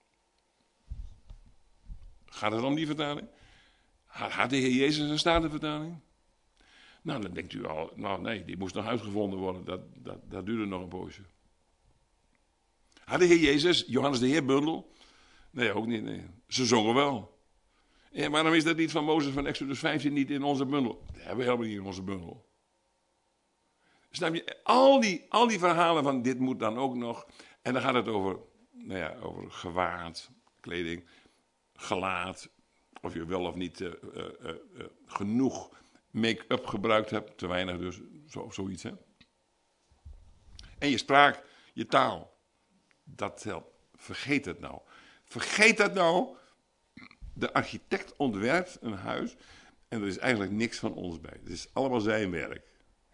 gaat het om die vertaling? Had de Heer Jezus een Statenvertaling? Nou, dan denkt u al, nou nee, die moest nog uitgevonden worden, dat, dat, dat duurde nog een poosje. Had de Heer Jezus, Johannes de Heer bundel? Nee, ook niet, nee. Ze zongen wel. En waarom is dat niet van Mozes van Exodus vijftien niet in onze bundel? Dat hebben we helemaal niet in onze bundel. Snap je, al die, al die verhalen van dit moet dan ook nog. En dan gaat het over, nou ja, over gewaad, kleding, gelaat. Of je wel of niet uh, uh, uh, uh, genoeg make-up gebruikt hebt. Te weinig dus, zo, zoiets hè. En je spraak, je taal. Dat helpt. Vergeet het nou. Vergeet dat nou. De architect ontwerpt een huis en er is eigenlijk niks van ons bij. Het is allemaal zijn werk.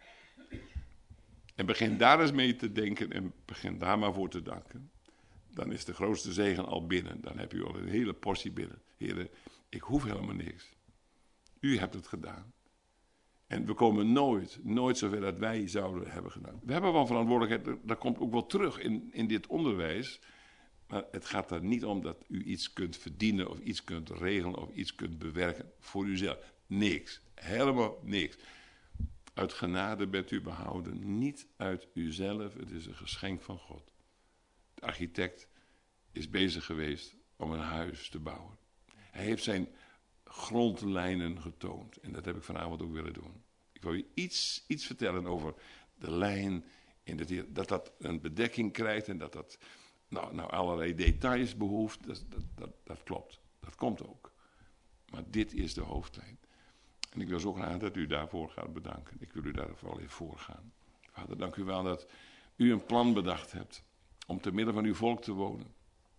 En begin daar eens mee te denken en begin daar maar voor te danken. Dan is de grootste zegen al binnen. Dan heb u al een hele portie binnen. Heren, ik hoef helemaal niks. U hebt het gedaan. En we komen nooit, nooit zover dat wij zouden hebben gedaan. We hebben wel verantwoordelijkheid, dat komt ook wel terug in, in dit onderwijs. Maar het gaat er niet om dat u iets kunt verdienen of iets kunt regelen of iets kunt bewerken voor uzelf. Niks. Helemaal niks. Uit genade bent u behouden, niet uit uzelf. Het is een geschenk van God. De architect is bezig geweest om een huis te bouwen. Hij heeft zijn grondlijnen getoond. En dat heb ik vanavond ook willen doen. Ik wil je iets, iets vertellen over de lijn. En dat, dat dat een bedekking krijgt en dat dat nou, nou allerlei details behoeft. Dat, dat, dat, dat klopt. Dat komt ook. Maar dit is de hoofdlijn. En ik wil zo graag dat u daarvoor gaat bedanken. Ik wil u daar vooral in voorgaan. Vader, dank u wel dat u een plan bedacht hebt om te midden van uw volk te wonen.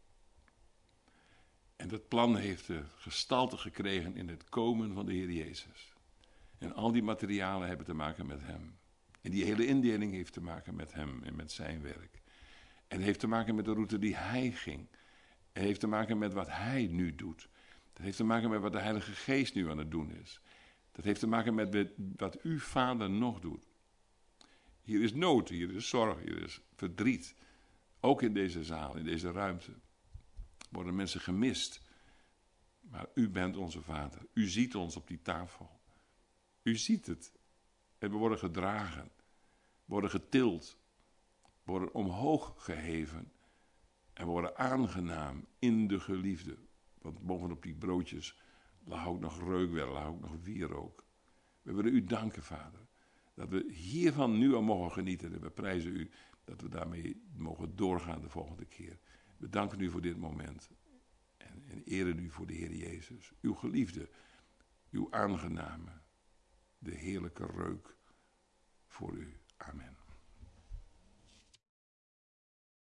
En dat plan heeft de gestalte gekregen in het komen van de Heer Jezus. En al die materialen hebben te maken met hem. En die hele indeling heeft te maken met hem en met zijn werk. En het heeft te maken met de route die hij ging. Het heeft te maken met wat hij nu doet. Dat heeft te maken met wat de Heilige Geest nu aan het doen is. Dat heeft te maken met wat uw Vader nog doet. Hier is nood, hier is zorg, hier is verdriet. Ook in deze zaal, in deze ruimte. Worden mensen gemist. Maar u bent onze Vader. U ziet ons op die tafel. U ziet het. En we worden gedragen. Worden getild. Worden omhoog geheven. En worden aangenaam in de geliefde. Want bovenop die broodjes lag ook nog reukwerk, lag ook nog wierook. We willen u danken, Vader. Dat we hiervan nu al mogen genieten. En we prijzen u dat we daarmee mogen doorgaan de volgende keer. We danken u voor dit moment. En, en eren u voor de Heer Jezus. Uw geliefde. Uw aangename. De heerlijke reuk voor u. Amen.